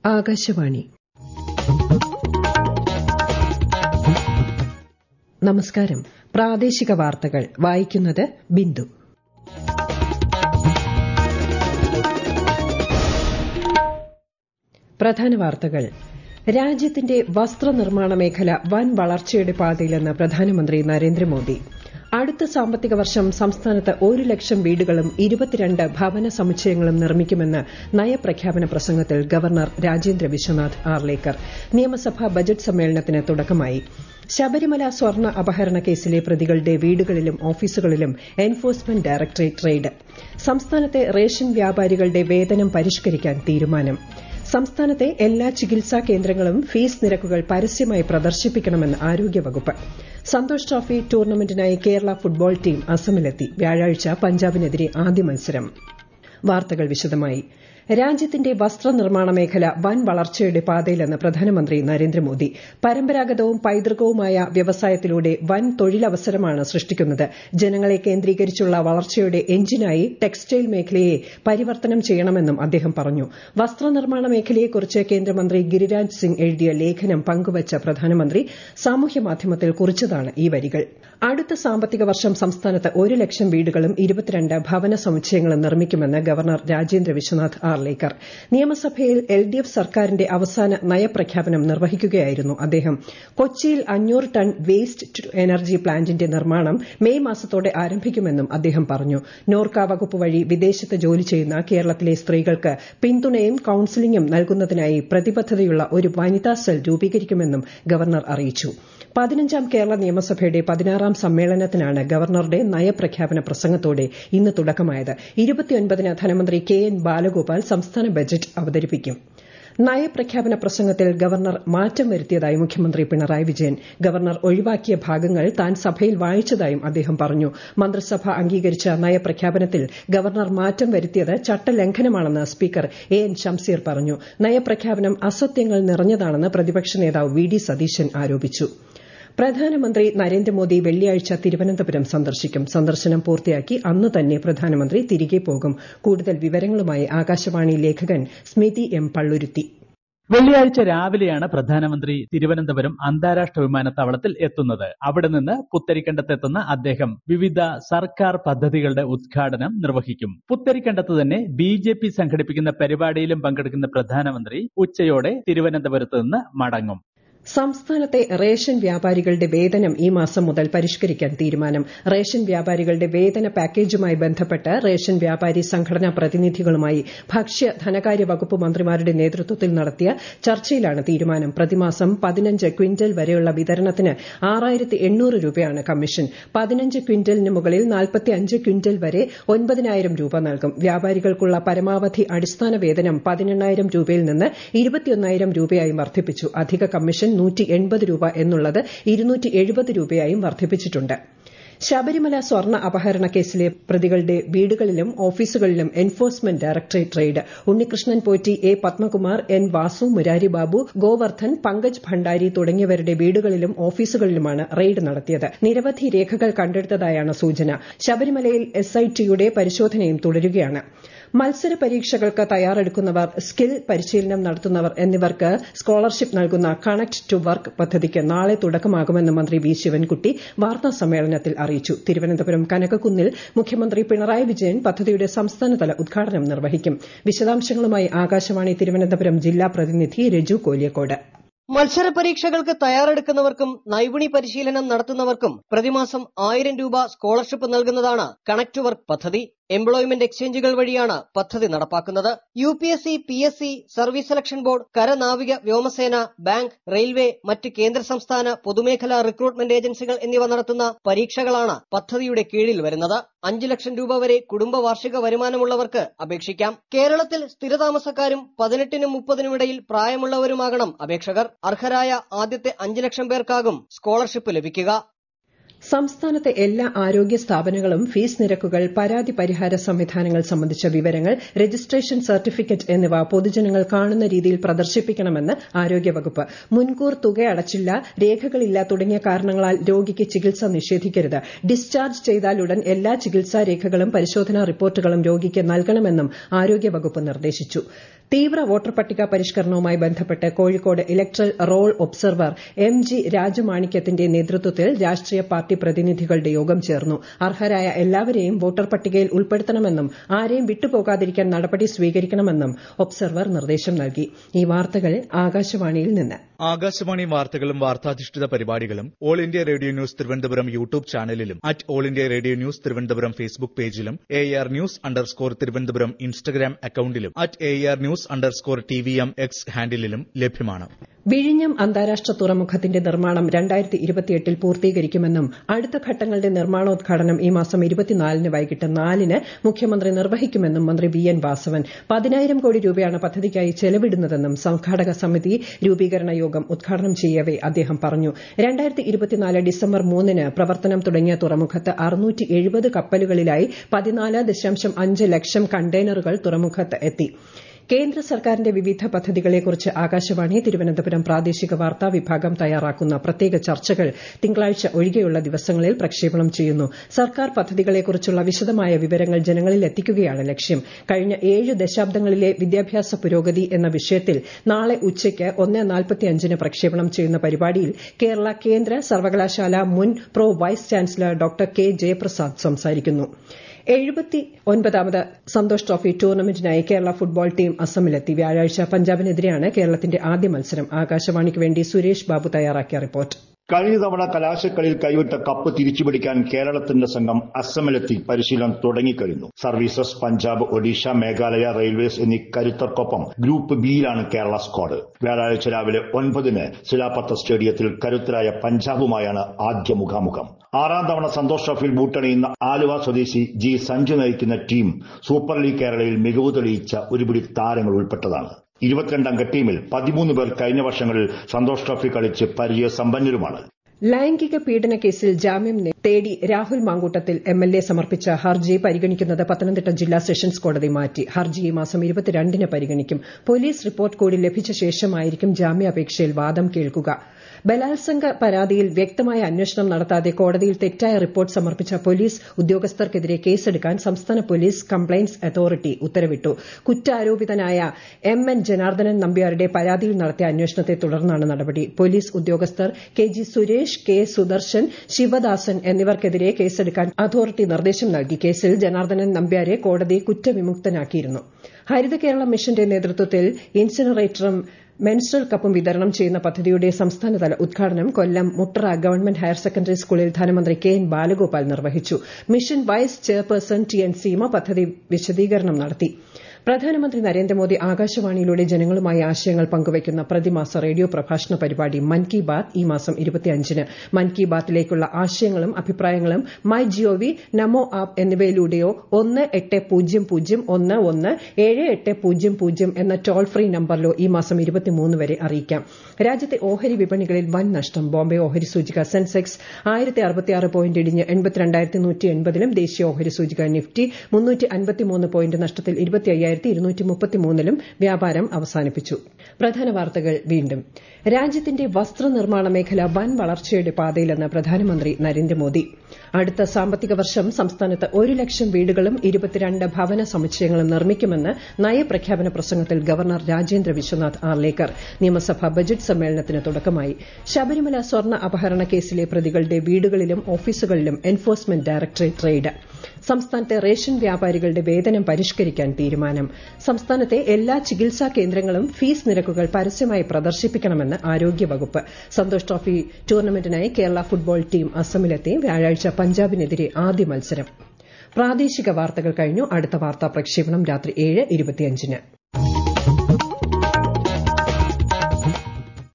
ആകാശവാണി. നമസ്കാരം. പ്രാദേശിക വാർത്തകൾ വായിക്കുന്നത് ബിന്ദു. പ്രധാന വാർത്തകൾ. രാജ്യത്തിന്റെ വസ്ത്രനിർമ്മാണ മേഖല വൻ വളർച്ചയുടെ പാതയിലെന്ന് പ്രധാനമന്ത്രി നരേന്ദ്രമോദി. അടുത്ത സാമ്പത്തിക വർഷം സംസ്ഥാനത്ത് 1 ലക്ഷം വീടുകളും 22 ഭവന സമുച്ചയങ്ങളും നിർമ്മിക്കുമെന്ന് നയപ്രഖ്യാപന പ്രസംഗത്തിൽ ഗവർണർ രാജേന്ദ്ര വിശ്വനാഥ് ആർലേക്കർ. നിയമസഭാ ബജറ്റ് സമ്മേളനത്തിന് തുടക്കമായി. ശബരിമല സ്വർണ്ണ അപഹരണ കേസിലെ പ്രതികളുടെ വീടുകളിലും ഓഫീസുകളിലും എൻഫോഴ്സ്മെന്റ് ഡയറക്ടറേറ്റ് റെയ്ഡ്. സംസ്ഥാനത്തെ റേഷൻ വ്യാപാരികളുടെ വേതനം പരിഷ്കരിക്കാൻ തീരുമാനം. സംസ്ഥാനത്തെ എല്ലാ ചികിത്സാ കേന്ദ്രങ്ങളും ഫീസ് നിരക്കുകൾ പരസ്യമായി പ്രദർശിപ്പിക്കണമെന്ന് ആരോഗ്യവകുപ്പ്. സന്തോഷ് ട്രോഫി ടൂർണമെന്റിനായി കേരള ഫുട്ബോൾ ടീം അസമിലെത്തി. വ്യാഴാഴ്ച പഞ്ചാബിനെതിരെ ആദ്യ മത്സരം. വാർത്തകൾ വിശദമായി. രാജ്യത്തിന്റെ വസ്ത്രനിർമ്മാണ മേഖല വൻ വളർച്ചയുടെ പാതയിലെന്ന് പ്രധാനമന്ത്രി നരേന്ദ്രമോദി. പരമ്പരാഗതവും പൈതൃകവുമായ വ്യവസായത്തിലൂടെ വൻ തൊഴിലവസരമാണ് സൃഷ്ടിക്കുന്നത്. ജനങ്ങളെ കേന്ദ്രീകരിച്ചുള്ള വളർച്ചയുടെ എഞ്ചിനായി ടെക്സ്റ്റൈൽ മേഖലയെ പരിവർത്തനം ചെയ്യണമെന്നും അദ്ദേഹം പറഞ്ഞു. വസ്ത്രനിർമ്മാണ മേഖലയെക്കുറിച്ച് കേന്ദ്രമന്ത്രി ഗിരിരാജ് സിംഗ് എഴുതിയ ലേഖനം പങ്കുവച്ച പ്രധാനമന്ത്രി സാമൂഹ്യമാധ്യമത്തിൽ കുറിച്ചതാണ് ഈ വരികൾ. അടുത്ത സാമ്പത്തിക വർഷം സംസ്ഥാനത്ത് 1 ലക്ഷം വീടുകളും 22 ഭവന സമുച്ചയങ്ങളും നിർമ്മിക്കുമെന്ന് ഗവർണർ രാജേന്ദ്ര വിശ്വനാഥ് ആർലേക്കർ. നിയമസഭയിൽ LDF സർക്കാരിന്റെ അവസാന നയപ്രഖ്യാപനം നിർവഹിക്കുകയായിരുന്നു അദ്ദേഹം. കൊച്ചിയിൽ 500 ടൺ വേസ്റ്റ് ടു എനർജി പ്ലാന്റിന്റെ നിർമ്മാണം മെയ് മാസത്തോടെ ആരംഭിക്കുമെന്നും അദ്ദേഹം പറഞ്ഞു. നോർക്ക വകുപ്പ് വഴി വിദേശത്ത് ജോലി ചെയ്യുന്ന കേരളത്തിലെ സ്ത്രീകൾക്ക് പിന്തുണയും കൌൺസിലിംഗും നൽകുന്നതിനായി പ്രതിബദ്ധതയുള്ള ഒരു വനിതാ സെൽ രൂപീകരിക്കുമെന്നും ഗവർണർ അറിയിച്ചു. 15ാം കേരള നിയമസഭയുടെ 16ാം സമ്മേളനത്തിനാണ് ഗവർണറുടെ നയപ്രഖ്യാപന പ്രസംഗത്തോടെ ഇന്ന് തുടക്കമായത്. 29ന് ധനമന്ത്രി KN ബാലഗോപാൽ സംസ്ഥാന ബജറ്റ് അവതരിപ്പിക്കും. നയപ്രഖ്യാപന പ്രസംഗത്തിൽ ഗവർണർ മാറ്റം വരുത്തിയതായി മുഖ്യമന്ത്രി പിണറായി വിജയൻ. ഗവർണർ ഒഴിവാക്കിയ ഭാഗങ്ങൾ താൻ സഭയിൽ വായിച്ചതായും അദ്ദേഹം പറഞ്ഞു. മന്ത്രിസഭ അംഗീകരിച്ച നയപ്രഖ്യാപനത്തിൽ ഗവർണർ മാറ്റം വരുത്തിയത് ചട്ടലംഘനമാണെന്ന് സ്പീക്കർ AN ഷംസീർ പറഞ്ഞു. നയപ്രഖ്യാപനം അസത്യങ്ങൾ നിറഞ്ഞതാണെന്ന് പ്രതിപക്ഷ നേതാവ് VD സതീശൻ ആരോപിച്ചു. പ്രധാനമന്ത്രി നരേന്ദ്രമോദി വെള്ളിയാഴ്ച തിരുവനന്തപുരം സന്ദർശിക്കും. സന്ദർശനം പൂർത്തിയാക്കി അന്ന് തന്നെ പ്രധാനമന്ത്രി തിരികെ പോകും. കൂടുതൽ വിവരങ്ങളുമായി ആകാശവാണി ലേഖകൻ സ്മിതി M. പള്ളുരുത്തി. വെള്ളിയാഴ്ച രാവിലെയാണ് പ്രധാനമന്ത്രി തിരുവനന്തപുരം അന്താരാഷ്ട്ര വിമാനത്താവളത്തിൽ എത്തുന്നത്. അവിടെ നിന്ന് പുത്തരിക്കണ്ടത്തെത്തുന്ന അദ്ദേഹം വിവിധ സർക്കാർ പദ്ധതികളുടെ ഉദ്ഘാടനം നിർവഹിക്കും. പുത്തരിക്കണ്ടത്ത് തന്നെ BJP സംഘടിപ്പിക്കുന്ന പരിപാടിയിലും പങ്കെടുക്കുന്ന പ്രധാനമന്ത്രി ഉച്ചയോടെ തിരുവനന്തപുരത്ത് നിന്ന് മടങ്ങും. സംസ്ഥാനത്തെ റേഷൻ വ്യാപാരികളുടെ വേതനം ഈ മാസം മുതൽ പരിഷ്കരിക്കാൻ തീരുമാനം. റേഷൻ വ്യാപാരികളുടെ വേതന പാക്കേജുമായി ബന്ധപ്പെട്ട് റേഷൻ വ്യാപാരി സംഘടനാ പ്രതിനിധികളുമായി ഭക്ഷ്യ ധനകാര്യ വകുപ്പ് മന്ത്രിമാരുടെ നേതൃത്വത്തിൽ നടത്തിയ ചർച്ചയിലാണ് തീരുമാനം. പ്രതിമാസം 15 ക്വിന്റൽ വരെയുള്ള വിതരണത്തിന് 6800 രൂപയാണ് കമ്മീഷൻ. 15 ക്വിന്റലിന് മുകളിൽ 45 ക്വിന്റൽ വരെ 9000 രൂപ നൽകും. വ്യാപാരികൾക്കുള്ള പരമാവധി അടിസ്ഥാന വേതനം 18000 രൂപയിൽ നിന്ന് 21000 രൂപയായും വർദ്ധിപ്പിച്ചു. അധിക കമ്മീഷൻ 180 രൂപ എന്നുള്ളത് 270 രൂപയായും വർദ്ധിപ്പിച്ചിട്ടുണ്ട്. ശബരിമല സ്വർണ്ണ അപഹരണ കേസിലെ പ്രതികളുടെ വീടുകളിലും ഓഫീസുകളിലും enforcement directorate raid. Unnikrishnan Potti, A. Padmakumar, N. Vasu, Murari Babu, Govardhan, Pankaj Bhandari തുടങ്ങിയവരുടെ വീടുകളിലും ഓഫീസുകളിലുമാണ് റെയ്ഡ് നടത്തിയത്. നിരവധി രേഖകൾ കണ്ടെടുത്തതായാണ് സൂചന. ശബരിമലയിൽ SITയുടെ പരിശോധനയും തുടരുകയാണ്. മത്സര പരീക്ഷകൾക്ക് തയ്യാറെടുക്കുന്നവർ, സ്കിൽ പരിശീലനം നടത്തുന്നവർ എന്നിവർക്ക് സ്കോളർഷിപ്പ് നൽകുന്ന കണക്ട് ടു വർക്ക് പദ്ധതിക്ക് നാളെ തുടക്കമാകുമെന്ന് മന്ത്രി V. ശിവൻകുട്ടി വാർത്താസമ്മേളനത്തിൽ അറിയിച്ചു. തിരുവനന്തപുരം കനകക്കുന്നിൽ മുഖ്യമന്ത്രി പിണറായി വിജയൻ പദ്ധതിയുടെ സംസ്ഥാനതല ഉദ്ഘാടനം നിർവഹിക്കും. വിശദാംശങ്ങളുമായി ആകാശവാണി തിരുവനന്തപുരം ജില്ലാ പ്രതിനിധി രജു കോലിയക്കോട്. മത്സര പരീക്ഷകൾക്ക് തയ്യാറെടുക്കുന്നവർക്കും നൈപുണി പരിശീലനം നടത്തുന്നവർക്കും പ്രതിമാസം 1000 രൂപ സ്കോളർഷിപ്പ് നൽകുന്നതാണ് കണക്ട് ടു വർക്ക് പദ്ധതി. എംപ്ലോയ്മെന്റ് എക്സ്ചേഞ്ചുകൾ വഴിയാണ് പദ്ധതി നടപ്പാക്കുന്നത്. UPSC, PSC, service selection board, കരനാവിക വ്യോമസേന, ബാങ്ക്, റെയിൽവേ, മറ്റ് കേന്ദ്ര സംസ്ഥാന പൊതുമേഖലാ റിക്രൂട്ട്മെന്റ് ഏജൻസികൾ എന്നിവ നടത്തുന്ന പരീക്ഷകളാണ് പദ്ധതിയുടെ കീഴിൽ വരുന്നത്. 5 ലക്ഷം രൂപ വരെ കുടുംബ വാർഷിക വരുമാനമുള്ളവർക്ക് അപേക്ഷിക്കാം. കേരളത്തിൽ സ്ഥിരതാമസക്കാരും 18നും 30നും ഇടയിൽ പ്രായമുള്ളവരുമാകണം അപേക്ഷകർ. അർഹരായ ആദ്യത്തെ 5 ലക്ഷം പേർക്കാകും സ്കോളർഷിപ്പ് ലഭിക്കുക. സംസ്ഥാനത്തെ എല്ലാ ആരോഗ്യ സ്ഥാപനങ്ങളും ഫീസ് നിരക്കുകൾ, പരാതി പരിഹാര സംവിധാനങ്ങൾ സംബന്ധിച്ച വിവരങ്ങൾ, രജിസ്ട്രേഷൻ സർട്ടിഫിക്കറ്റ് എന്നിവ പൊതുജനങ്ങൾ കാണുന്ന രീതിയിൽ പ്രദർശിപ്പിക്കണമെന്ന് ആരോഗ്യവകുപ്പ്. മുൻകൂർ തുക അടച്ചില്ല, രേഖകളില്ല തുടങ്ങിയ കാരണങ്ങളാൽ രോഗിക്ക് ചികിത്സ നിഷേധിക്കരുത്. ഡിസ്ചാർജ് ചെയ്താലുടൻ എല്ലാ ചികിത്സാ രേഖകളും പരിശോധനാ റിപ്പോർട്ടുകളും രോഗിക്ക് നൽകണമെന്നും ആരോഗ്യവകുപ്പ് നിർദ്ദേശിച്ചു. തീവ്ര വോട്ടർ പട്ടിക പരിഷ്കരണവുമായി ബന്ധപ്പെട്ട് Kozhikode electoral roll observer MG രാജമാണിക്യത്തിന്റെ നേതൃത്വത്തിൽ രാഷ്ട്രീയ പാർട്ടി പ്രതിനിധികളുടെ യോഗം ചേർന്നു. അർഹരായ എല്ലാവരെയും വോട്ടർ പട്ടികയിൽ ഉൾപ്പെടുത്തണമെന്നും ആരെയും വിട്ടുപോകാതിരിക്കാൻ നടപടി സ്വീകരിക്കണമെന്നും ഒബ്സർവർ നിർദ്ദേശം നൽകി. ഈ വാർത്തകൾ ആകാശവാണിയിൽ നിന്ന്. ആകാശവാണി വാർത്തകളും വാർത്താധിഷ്ഠിത പരിപാടികളും All India Radio News Thiruvananthapuram YouTube ചാനലിലും All India Radio News Thiruvananthapuram Facebook പേജിലും AR News_ തിരുവനന്തപുരം ഇൻസ്റ്റഗ്രാം അക്കൌണ്ടിലും AR News_TVM X ഹാൻഡിലും ലഭ്യമാണ്. വിഴിഞ്ഞം അന്താരാഷ്ട്ര തുറമുഖത്തിന്റെ നിർമ്മാണം 2028 പൂർത്തീകരിക്കുമെന്നും അടുത്ത ഘട്ടങ്ങളുടെ നിർമ്മാണോദ്ഘാടനം ഈ മാസം 24 വൈകിട്ട് 4 മുഖ്യമന്ത്രി നിർവഹിക്കുമെന്നും മന്ത്രി VN വാസവൻ. 10,000 കോടി രൂപയാണ് പദ്ധതിക്കായി ചെലവിടുന്നതെന്നും സംഘാടക സമിതി രൂപീകരണ യോഗം ഉദ്ഘാടനം ചെയ്യവെ അദ്ദേഹം പറഞ്ഞു. 2024 ഡിസംബർ 3 പ്രവർത്തനം തുടങ്ങിയ തുറമുഖത്ത് 670 കപ്പലുകളിലായി 14.5 ലക്ഷം കണ്ടെയ്നറുകൾ തുറമുഖത്ത് എത്തി. കേന്ദ്ര സർക്കാരിന്റെ വിവിധ പദ്ധതികളെക്കുറിച്ച് ആകാശവാണി തിരുവനന്തപുരം പ്രാദേശിക വാർത്താ വിഭാഗം തയ്യാറാക്കുന്ന പ്രത്യേക ചർച്ചകൾ തിങ്കളാഴ്ച ഒഴികെയുള്ള ദിവസങ്ങളിൽ പ്രക്ഷേപണം ചെയ്യുന്നു. സർക്കാർ പദ്ധതികളെക്കുറിച്ചുള്ള വിശദമായ വിവരങ്ങൾ ജനങ്ങളിൽ എത്തിക്കുകയാണ് ലക്ഷ്യം. കഴിഞ്ഞ 7 ദശാബ്ദങ്ങളിലെ വിദ്യാഭ്യാസ പുരോഗതി എന്ന വിഷയത്തിൽ നാളെ ഉച്ചയ്ക്ക് 1:45 പ്രക്ഷേപണം ചെയ്യുന്ന പരിപാടിയിൽ കേരള കേന്ദ്ര സർവകലാശാല മുൻ pro vice chancellor doctor K Jayaprasad സംസാരിക്കുന്നു. 79ാമത് സന്തോഷ് ട്രോഫി ടൂർണമെന്റിനായി കേരള ഫുട്ബോൾ ടീം അസമിലെത്തി. വ്യാഴാഴ്ച പഞ്ചാബിനെതിരെയാണ് കേരളത്തിന്റെ ആദ്യ മത്സരം. ആകാശവാണിക്ക് വേണ്ടി സുരേഷ് ബാബു തയ്യാറാക്കിയ റിപ്പോർട്ട്. കഴിഞ്ഞ തവണ കലാശക്കളിയിൽ കൈവിട്ട കപ്പ് തിരിച്ചുപിടിക്കാൻ കേരളത്തിന്റെ സംഘം അസമിലെത്തി പരിശീലനം തുടങ്ങിക്കഴിഞ്ഞു. സർവീസസ്, പഞ്ചാബ്, ഒഡീഷ, മേഘാലയ, റെയിൽവേസ് എന്നീ കരുത്തർക്കൊപ്പം ഗ്രൂപ്പ് ബിയിലാണ് കേരള സ്ക്വാഡ്. വ്യാഴാഴ്ച രാവിലെ 9 ശിലാപത്ത സ്റ്റേഡിയത്തിൽ കരുത്തരായ പഞ്ചാബുമായാണ് ആദ്യ മുഖാമുഖം. 6ാം തവണ സന്തോഷ് ട്രോഫിയിൽ ബൂട്ടണിയുന്ന ആലുവ സ്വദേശി G സഞ്ജു നയിക്കുന്ന ടീം സൂപ്പർ ലീഗ് കേരളയിൽ മികവ് തെളിയിച്ച ഒരുപിടി താരങ്ങൾ ഉൾപ്പെട്ടതാണ്. 22-അംഗ ടീമിൽ 13 പേർ കഴിഞ്ഞ വർഷങ്ങളിൽ സന്തോഷ് ട്രോഫി കളിച്ച് പരിചയസമ്പന്നരുമാണ്. ലൈംഗിക പീഡന കേസിൽ ജാമ്യം തേടി രാഹുൽ മാങ്കൂട്ടത്തിൽ MLA സമർപ്പിച്ച ഹർജി പരിഗണിക്കുന്നത് പത്തനംതിട്ട ജില്ലാ സെഷൻസ് കോടതി മാറ്റി. ഹർജി ഈ മാസം 22 പരിഗണിക്കും. പോലീസ് റിപ്പോർട്ട് കൂടി ലഭിച്ച ശേഷമായിരിക്കും ജാമ്യാപേക്ഷയിൽ വാദം കേൾക്കുക. ബലാത്സംഗ പരാതിയിൽ വ്യക്തമായ അന്വേഷണം നടത്താതെ കോടതിയിൽ തെറ്റായ റിപ്പോർട്ട് സമർപ്പിച്ച പോലീസ് ഉദ്യോഗസ്ഥർക്കെതിരെ കേസെടുക്കാൻ സംസ്ഥാന പോലീസ് കംപ്ലയിന്റ്സ് അതോറിറ്റി ഉത്തരവിട്ടു. കുറ്റാരോപിതനായ MN ജനാർദ്ദനൻ നമ്പ്യാരുടെ പരാതിയിൽ നടത്തിയ അന്വേഷണത്തെ തുടർന്നാണ് നടപടി. പോലീസ് ഉദ്യോഗസ്ഥർ KG സുരേഷ്, K സുദർശൻ, ശിവദാസൻ എന്നിവർക്കെതിരെ കേസെടുക്കാൻ അതോറിറ്റി നിർദ്ദേശം നൽകി. കേസിൽ ജനാർദ്ദനൻ നമ്പ്യാരെ കോടതി കുറ്റവിമുക്തനാക്കിയിരുന്നു. ഹരിത കേരളം മിഷന്റെ നേതൃത്വത്തിൽ ഇൻസിനറേറ്ററും മെൻസ്ട്രൽ കപ്പും വിതരണം ചെയ്യുന്ന പദ്ധതിയുടെ സംസ്ഥാനതല ഉദ്ഘാടനം Kollam Muttara government higher secondary സ്കൂളിൽ ധനമന്ത്രി KN ബാലഗോപാൽ നിർവഹിച്ചു. Mission vice chairperson TN Seema പദ്ധതി വിശദീകരണം നടത്തി. പ്രധാനമന്ത്രി നരേന്ദ്രമോദി ആകാശവാണിയിലൂടെ ജനങ്ങളുമായി ആശയങ്ങൾ പങ്കുവയ്ക്കുന്ന പ്രതിമാസ റേഡിയോ പ്രഭാഷണ പരിപാടി മൻ കി ബാത് ഈ മാസം 25-ന്. മൻ കി ബാത്തിലേക്കുള്ള ആശയങ്ങളും അഭിപ്രായങ്ങളും MyGov, നമോ ആപ്പ് എന്നിവയിലൂടെയോ 1801117800 എന്ന ടോൾ ഫ്രീ നമ്പറിലോ ഈ മാസം 23 വരെ അറിയിക്കാം. രാജ്യത്തെ ഓഹരി വിപണികളിൽ വൻ നഷ്ടം. ബോംബെ ഓഹരി സൂചിക സെൻസെക്സ് 1066 പോയിന്റ് ഇടിഞ്ഞ് 82,180-ലും ദേശീയ ഓഹരി സൂചിക നിഫ്റ്റി 353 പോയിന്റ് നഷ്ടത്തിൽ 25,233-ലും വ്യാപാരം അവസാനിപ്പിച്ചു. പ്രധാന വാർത്തകൾ വീണ്ടും. രാജ്യത്തിന്റെ വസ്ത്രനിർമ്മാണ മേഖല വൻ വളർച്ചയുടെ പാതയിലെന്ന് പ്രധാനമന്ത്രി നരേന്ദ്രമോദി. അടുത്ത സാമ്പത്തിക വർഷം സംസ്ഥാനത്ത് 1 ലക്ഷം വീടുകളും 22 ഭവന സമുച്ചയങ്ങളും നിർമ്മിക്കുമെന്ന് നയപ്രഖ്യാപന പ്രസംഗത്തിൽ ഗവർണർ രാജേന്ദ്ര വിശ്വനാഥ് ആർലേക്കർ. നിയമസഭാ ബജറ്റ് സമ്മേളനത്തിന് തുടക്കമായി. ശബരിമല സ്വർണ്ണ അപഹരണ കേസിലെ പ്രതികളുടെ വീടുകളിലും ഓഫീസുകളിലും എൻഫോഴ്സ്മെന്റ് ഡയറക്ടറേറ്റ് റെയ്ഡ്. സംസ്ഥാനത്തെ റേഷൻ വ്യാപാരികളുടെ വേതനം പരിഷ്കരിക്കാൻ തീരുമാനം. സംസ്ഥാനത്തെ എല്ലാ ചികിത്സാ കേന്ദ്രങ്ങളും ഫീസ് നിരക്കുകൾ പരസ്യമായി പ്രദർശിപ്പിക്കണമെന്ന് ആരോഗ്യവകുപ്പ്. സന്തോഷ് ട്രോഫി ടൂർണമെന്റിനായി കേരള ഫുട്ബോൾ ടീം അസമിലെത്തി. വ്യാഴാഴ്ച പഞ്ചാബിനെതിരെ ആദ്യ മത്സരം. പ്രാദേശിക വാർത്തകൾ കഴിഞ്ഞു. അടുത്ത വാർത്താ പ്രക്ഷേപണം രാത്രി 7:25-ന്.